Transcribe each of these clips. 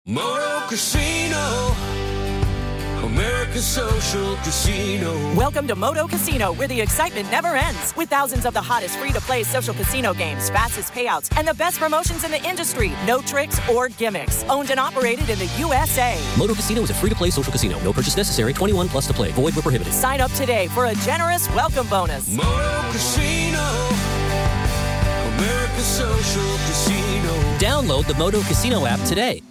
Moto Casino, America's social casino. Welcome to Moto Casino, where the excitement never ends. With thousands of the hottest free-to-play social casino games, fastest payouts, and the best promotions in the industry. No tricks or gimmicks. Owned and operated in the USA. Moto Casino is a free-to-play social casino. No purchase necessary. 21 plus to play. Void where prohibited. Sign up today for a generous welcome bonus. Moto Casino, America's social casino. Download the Moto Casino app today.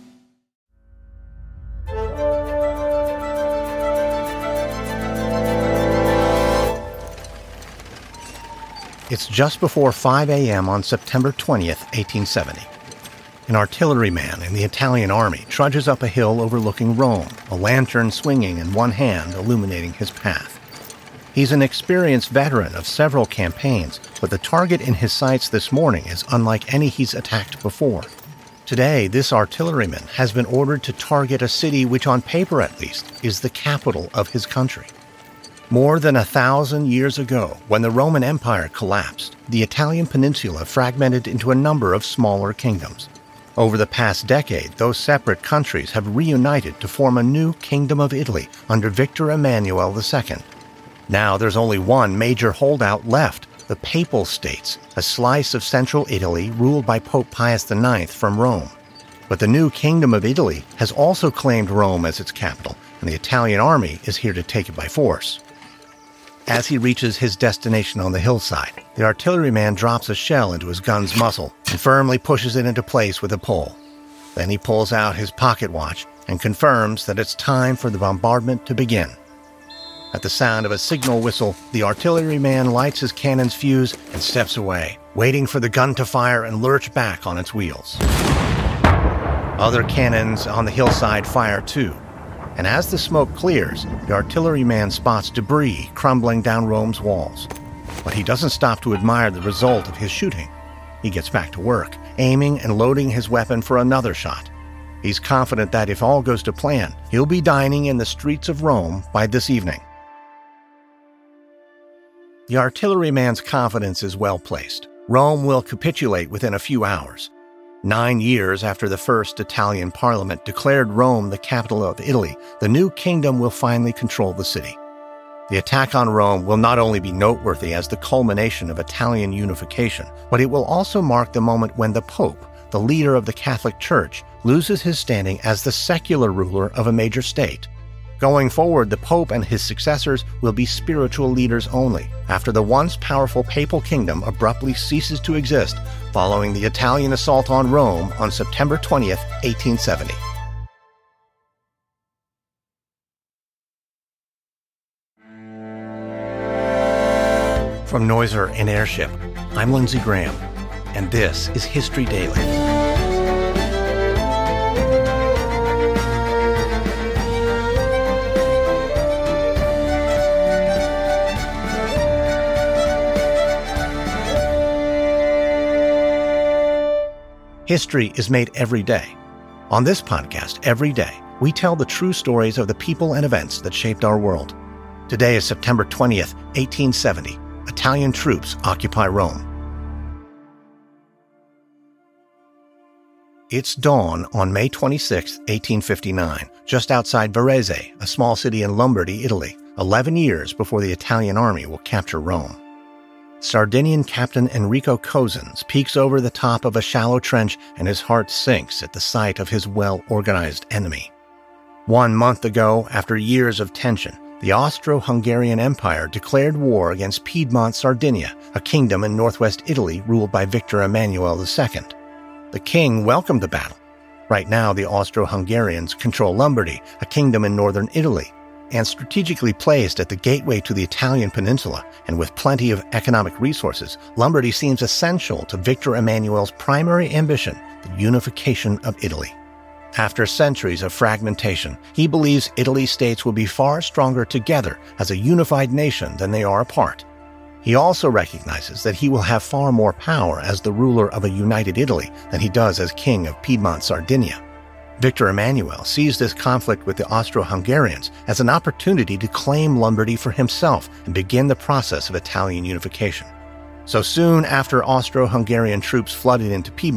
It's just before 5 a.m. on September 20th, 1870. An artilleryman in the Italian army trudges up a hill overlooking Rome, a lantern swinging in one hand illuminating his path. He's an experienced veteran of several campaigns, but the target in his sights this morning is unlike any he's attacked before. Today, this artilleryman has been ordered to target a city which, on paper at least, is the capital of his country. More than 1,000 years ago, when the Roman Empire collapsed, the Italian peninsula fragmented into a number of smaller kingdoms. Over the past decade, those separate countries have reunited to form a new Kingdom of Italy under Victor Emmanuel II. Now there's only one major holdout left, the Papal States, a slice of central Italy ruled by Pope Pius IX from Rome. But the new Kingdom of Italy has also claimed Rome as its capital, and the Italian army is here to take it by force. As he reaches his destination on the hillside, the artilleryman drops a shell into his gun's muzzle and firmly pushes it into place with a pull. Then he pulls out his pocket watch and confirms that it's time for the bombardment to begin. At the sound of a signal whistle, the artilleryman lights his cannon's fuse and steps away, waiting for the gun to fire and lurch back on its wheels. Other cannons on the hillside fire too. And as the smoke clears, the artilleryman spots debris crumbling down Rome's walls. But he doesn't stop to admire the result of his shooting. He gets back to work, aiming and loading his weapon for another shot. He's confident that if all goes to plan, he'll be dining in the streets of Rome by this evening. The artilleryman's confidence is well placed. Rome will capitulate within a few hours. 9 years after the first Italian parliament declared Rome the capital of Italy, the new kingdom will finally control the city. The attack on Rome will not only be noteworthy as the culmination of Italian unification, but it will also mark the moment when the Pope, the leader of the Catholic Church, loses his standing as the secular ruler of a major state. Going forward, the Pope and his successors will be spiritual leaders only, after the once powerful papal kingdom abruptly ceases to exist following the Italian assault on Rome on September 20th, 1870. From Noiser and Airship, I'm Lindsey Graham, and this is History Daily. History is made every day. On this podcast, every day, we tell the true stories of the people and events that shaped our world. Today is September 20th, 1870. Italian troops occupy Rome. It's dawn on May 26, 1859, just outside Varese, a small city in Lombardy, Italy, 11 years before the Italian army will capture Rome. Sardinian Captain Enrico Cozens peeks over the top of a shallow trench and his heart sinks at the sight of his well-organized enemy. 1 month ago, after years of tension, the Austro-Hungarian Empire declared war against Piedmont Sardinia, a kingdom in northwest Italy ruled by Victor Emmanuel II. The king welcomed the battle. Right now, the Austro-Hungarians control Lombardy, a kingdom in northern Italy, and strategically placed at the gateway to the Italian peninsula, and with plenty of economic resources, Lombardy seems essential to Victor Emmanuel's primary ambition, the unification of Italy. After centuries of fragmentation, he believes Italy's states will be far stronger together as a unified nation than they are apart. He also recognizes that he will have far more power as the ruler of a united Italy than he does as king of Piedmont Sardinia. Victor Emmanuel sees this conflict with the Austro-Hungarians as an opportunity to claim Lombardy for himself and begin the process of Italian unification. So soon after Austro-Hungarian troops flooded into Piedmont,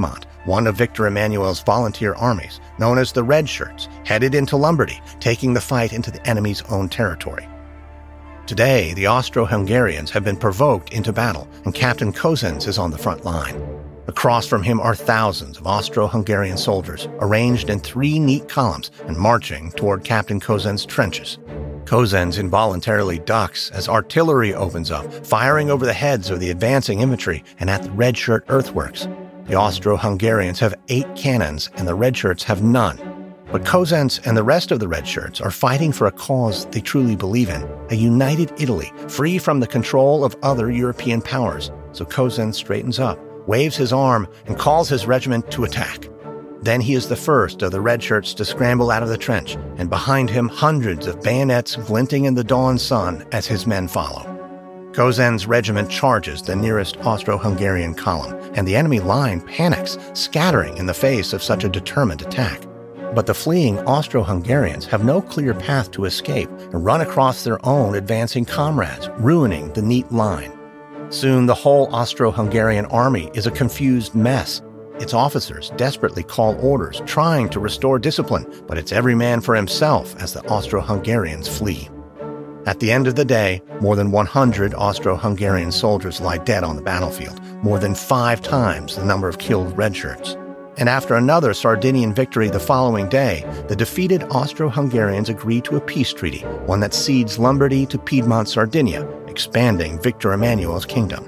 one of Victor Emmanuel's volunteer armies, known as the Red Shirts, headed into Lombardy, taking the fight into the enemy's own territory. Today, the Austro-Hungarians have been provoked into battle, and Captain Cosenz is on the front line. Across from him are thousands of Austro-Hungarian soldiers, arranged in 3 neat columns and marching toward Captain Cozenz's trenches. Cosenz involuntarily ducks as artillery opens up, firing over the heads of the advancing infantry and at the Red Shirt earthworks. The Austro-Hungarians have 8 cannons and the Red Shirts have none. But Cosenz and the rest of the Red Shirts are fighting for a cause they truly believe in, a united Italy, free from the control of other European powers. So Cosenz straightens up, waves his arm, and calls his regiment to attack. Then he is the first of the Red Shirts to scramble out of the trench, and behind him hundreds of bayonets glinting in the dawn sun as his men follow. Cozenz's regiment charges the nearest Austro-Hungarian column, and the enemy line panics, scattering in the face of such a determined attack. But the fleeing Austro-Hungarians have no clear path to escape and run across their own advancing comrades, ruining the neat line. Soon the whole Austro-Hungarian army is a confused mess. Its officers desperately call orders, trying to restore discipline, but it's every man for himself as the Austro-Hungarians flee. At the end of the day, more than 100 Austro-Hungarian soldiers lie dead on the battlefield, more than 5 times the number of killed Red Shirts. And after another Sardinian victory the following day, the defeated Austro-Hungarians agree to a peace treaty, one that cedes Lombardy to Piedmont Sardinia, expanding Victor Emmanuel's kingdom.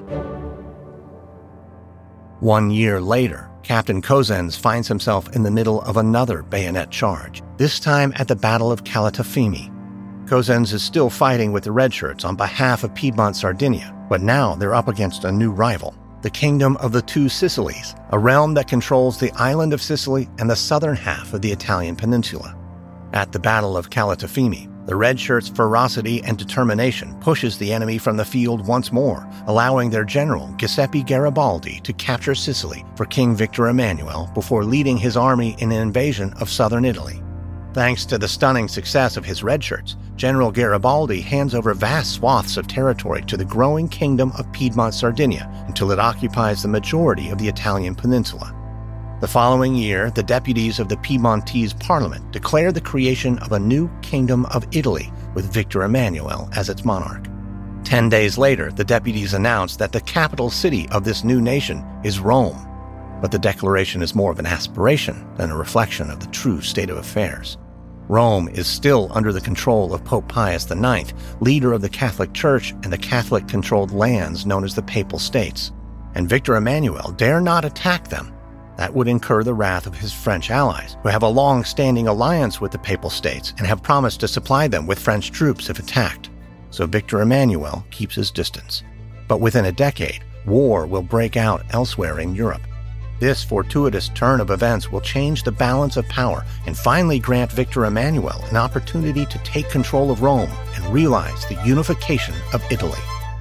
1 year later, Captain Cosenz finds himself in the middle of another bayonet charge, this time at the Battle of Calatafimi. Cosenz is still fighting with the Red Shirts on behalf of Piedmont Sardinia, but now they're up against a new rival, the Kingdom of the Two Sicilies, a realm that controls the island of Sicily and the southern half of the Italian peninsula. At the Battle of Calatafimi, the Red Shirts' ferocity and determination pushes the enemy from the field once more, allowing their general, Giuseppe Garibaldi, to capture Sicily for King Victor Emmanuel before leading his army in an invasion of southern Italy. Thanks to the stunning success of his Red Shirts, General Garibaldi hands over vast swaths of territory to the growing kingdom of Piedmont Sardinia until it occupies the majority of the Italian peninsula. The following year, the deputies of the Piedmontese Parliament declared the creation of a new Kingdom of Italy with Victor Emmanuel as its monarch. 10 days later, the deputies announced that the capital city of this new nation is Rome. But the declaration is more of an aspiration than a reflection of the true state of affairs. Rome is still under the control of Pope Pius IX, leader of the Catholic Church and the Catholic-controlled lands known as the Papal States. And Victor Emmanuel dare not attack them. That would incur the wrath of his French allies, who have a long-standing alliance with the Papal States and have promised to supply them with French troops if attacked. So Victor Emmanuel keeps his distance. But within a decade, war will break out elsewhere in Europe. This fortuitous turn of events will change the balance of power and finally grant Victor Emmanuel an opportunity to take control of Rome and realize the unification of Italy.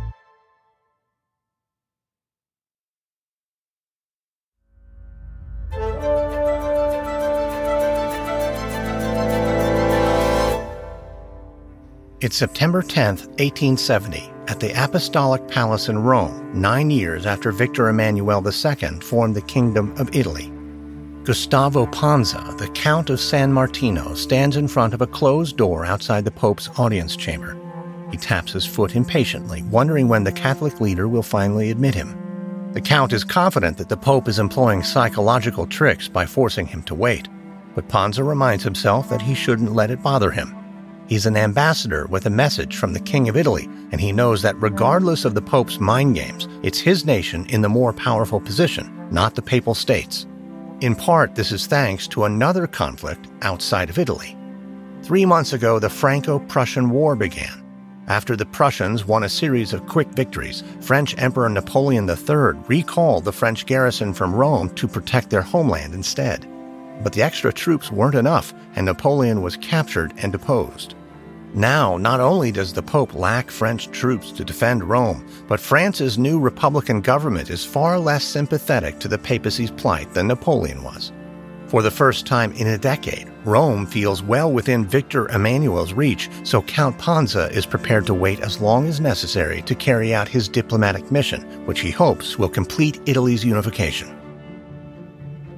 It's September 10, 1870, at the Apostolic Palace in Rome, 9 years after Victor Emmanuel II formed the Kingdom of Italy. Gustavo Panza, the Count of San Martino, stands in front of a closed door outside the Pope's audience chamber. He taps his foot impatiently, wondering when the Catholic leader will finally admit him. The Count is confident that the Pope is employing psychological tricks by forcing him to wait, but Panza reminds himself that he shouldn't let it bother him. He's an ambassador with a message from the King of Italy, and he knows that regardless of the Pope's mind games, it's his nation in the more powerful position, not the Papal States. In part, this is thanks to another conflict outside of Italy. 3 months ago, the Franco-Prussian War began. After the Prussians won a series of quick victories, French Emperor Napoleon III recalled the French garrison from Rome to protect their homeland instead. But the extra troops weren't enough, and Napoleon was captured and deposed. Now, not only does the Pope lack French troops to defend Rome, but France's new Republican government is far less sympathetic to the papacy's plight than Napoleon was. For the first time in a decade, Rome feels well within Victor Emmanuel's reach, so Count Panza is prepared to wait as long as necessary to carry out his diplomatic mission, which he hopes will complete Italy's unification.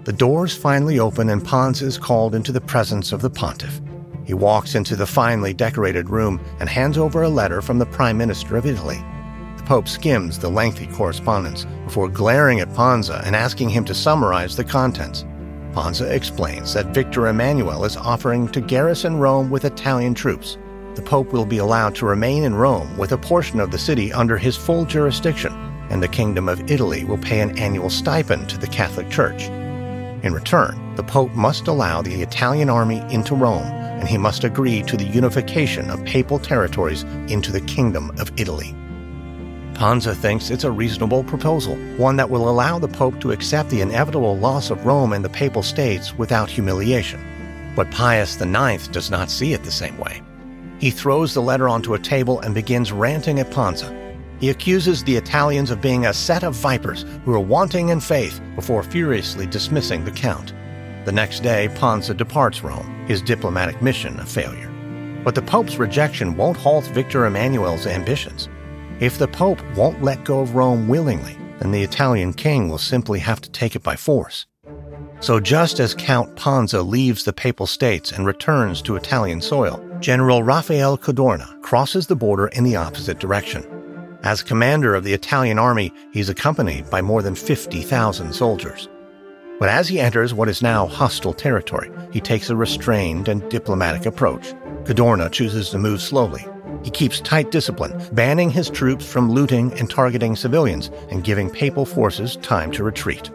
The doors finally open and Pons is called into the presence of the pontiff. He walks into the finely decorated room and hands over a letter from the Prime Minister of Italy. The Pope skims the lengthy correspondence before glaring at Ponza and asking him to summarize the contents. Ponza explains that Victor Emmanuel is offering to garrison Rome with Italian troops. The Pope will be allowed to remain in Rome with a portion of the city under his full jurisdiction, and the Kingdom of Italy will pay an annual stipend to the Catholic Church. In return, the Pope must allow the Italian army into Rome, and he must agree to the unification of papal territories into the Kingdom of Italy. Ponza thinks it's a reasonable proposal, one that will allow the Pope to accept the inevitable loss of Rome and the Papal States without humiliation. But Pius IX does not see it the same way. He throws the letter onto a table and begins ranting at Ponza. He accuses the Italians of being a set of vipers who are wanting in faith before furiously dismissing the Count. The next day, Ponza departs Rome, his diplomatic mission a failure. But the Pope's rejection won't halt Victor Emmanuel's ambitions. If the Pope won't let go of Rome willingly, then the Italian king will simply have to take it by force. So just as Count Ponza leaves the Papal States and returns to Italian soil, General Raffaele Cadorna crosses the border in the opposite direction. As commander of the Italian army, he's accompanied by more than 50,000 soldiers. But as he enters what is now hostile territory, he takes a restrained and diplomatic approach. Cadorna chooses to move slowly. He keeps tight discipline, banning his troops from looting and targeting civilians and giving papal forces time to retreat.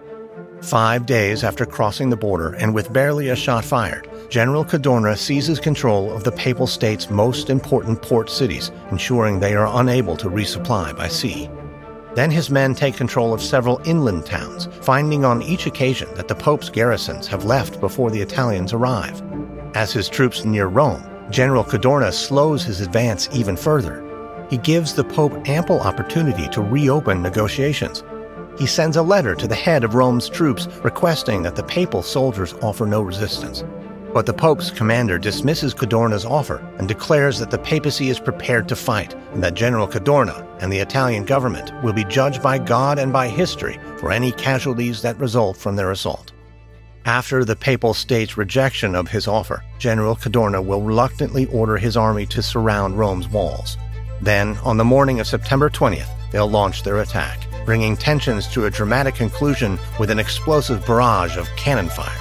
5 days after crossing the border and with barely a shot fired, General Cadorna seizes control of the Papal States' most important port cities, ensuring they are unable to resupply by sea. Then his men take control of several inland towns, finding on each occasion that the Pope's garrisons have left before the Italians arrive. As his troops near Rome, General Cadorna slows his advance even further. He gives the Pope ample opportunity to reopen negotiations. He sends a letter to the head of Rome's troops requesting that the papal soldiers offer no resistance. But the Pope's commander dismisses Cadorna's offer and declares that the papacy is prepared to fight and that General Cadorna and the Italian government will be judged by God and by history for any casualties that result from their assault. After the Papal States' rejection of his offer, General Cadorna will reluctantly order his army to surround Rome's walls. Then, on the morning of September 20th, they'll launch their attack, bringing tensions to a dramatic conclusion with an explosive barrage of cannon fire.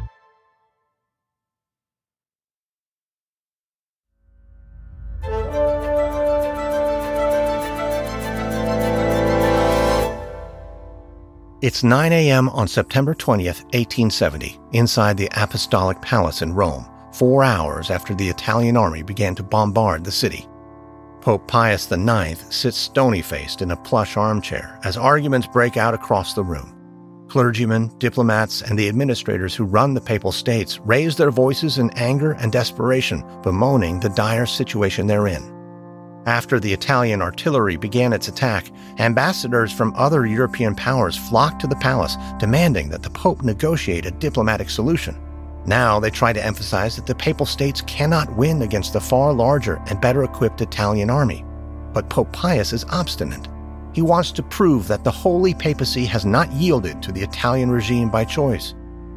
It's 9 a.m. on September 20th, 1870, inside the Apostolic Palace in Rome, 4 hours after the Italian army began to bombard the city. Pope Pius IX sits stony-faced in a plush armchair as arguments break out across the room. Clergymen, diplomats, and the administrators who run the Papal States raise their voices in anger and desperation, bemoaning the dire situation they're in. After the Italian artillery began its attack, ambassadors from other European powers flocked to the palace, demanding that the Pope negotiate a diplomatic solution. Now they try to emphasize that the Papal States cannot win against the far larger and better equipped Italian army. But Pope Pius is obstinate. He wants to prove that the Holy Papacy has not yielded to the Italian regime by choice.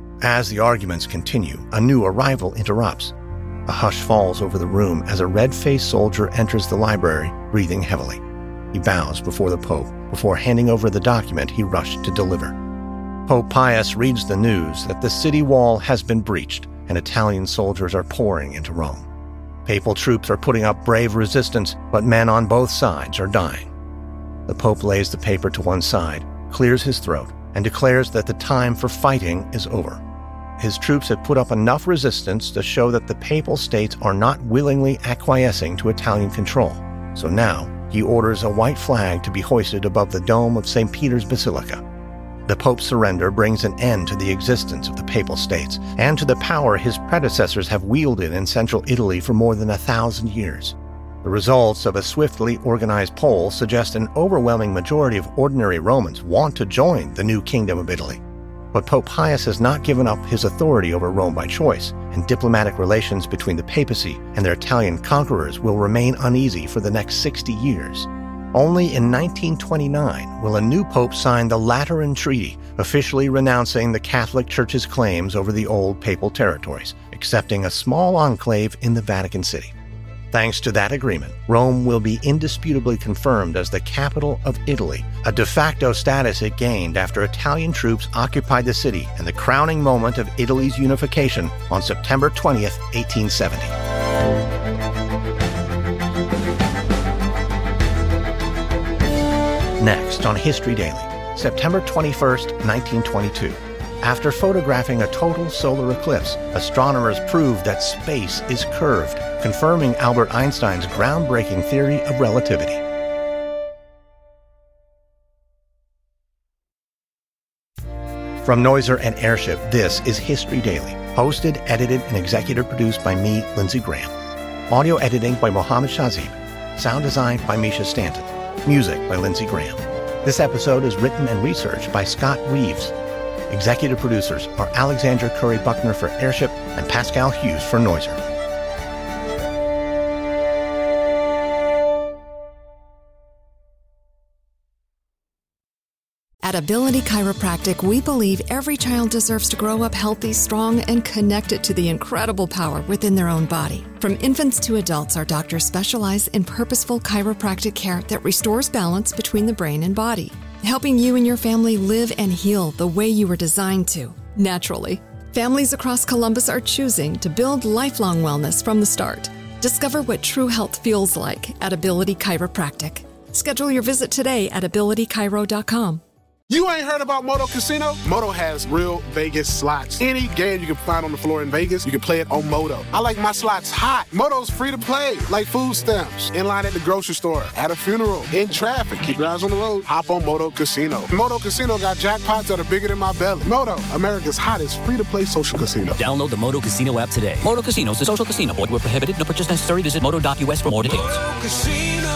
As the arguments continue, a new arrival interrupts. A hush falls over the room as a red-faced soldier enters the library, breathing heavily. He bows before the Pope, before handing over the document he rushed to deliver. Pope Pius reads the news that the city wall has been breached and Italian soldiers are pouring into Rome. Papal troops are putting up brave resistance, but men on both sides are dying. The Pope lays the paper to one side, clears his throat, and declares that the time for fighting is over. His troops have put up enough resistance to show that the Papal States are not willingly acquiescing to Italian control. So now, he orders a white flag to be hoisted above the dome of St. Peter's Basilica. The Pope's surrender brings an end to the existence of the Papal States and to the power his predecessors have wielded in central Italy for more than 1,000 years. The results of a swiftly organized poll suggest an overwhelming majority of ordinary Romans want to join the new Kingdom of Italy. But Pope Pius has not given up his authority over Rome by choice, and diplomatic relations between the papacy and their Italian conquerors will remain uneasy for the next 60 years. Only in 1929 will a new pope sign the Lateran Treaty, officially renouncing the Catholic Church's claims over the old papal territories, accepting a small enclave in the Vatican City. Thanks to that agreement, Rome will be indisputably confirmed as the capital of Italy, a de facto status it gained after Italian troops occupied the city and the crowning moment of Italy's unification on September 20th, 1870. Next on History Daily, September 21st, 1922. After photographing a total solar eclipse, astronomers proved that space is curved, confirming Albert Einstein's groundbreaking theory of relativity. From Noiser and Airship, this is History Daily, hosted, edited, and executive produced by me, Lindsey Graham. Audio editing by Mohammed Shazib. Sound design by Misha Stanton. Music by Lindsey Graham. This episode is written and researched by Scott Reeves. Executive producers are Alexandra Curry-Buckner for Airship and Pascal Hughes for Noiser. At Ability Chiropractic, we believe every child deserves to grow up healthy, strong, and connected to the incredible power within their own body. From infants to adults, our doctors specialize in purposeful chiropractic care that restores balance between the brain and body, helping you and your family live and heal the way you were designed to, naturally. Families across Columbus are choosing to build lifelong wellness from the start. Discover what true health feels like at Ability Chiropractic. Schedule your visit today at abilitychiro.com. You ain't heard about Moto Casino? Moto has real Vegas slots. Any game you can find on the floor in Vegas, you can play it on Moto. I like my slots hot. Moto's free to play, like food stamps. In line at the grocery store, at a funeral, in traffic. Keep your eyes on the road. Hop on Moto Casino. Moto Casino got jackpots that are bigger than my belly. Moto, America's hottest free-to-play social casino. Download the Moto Casino app today. Moto Casino is a social casino. Void where prohibited. No purchase necessary. Visit moto.us for more details. Moto Casino.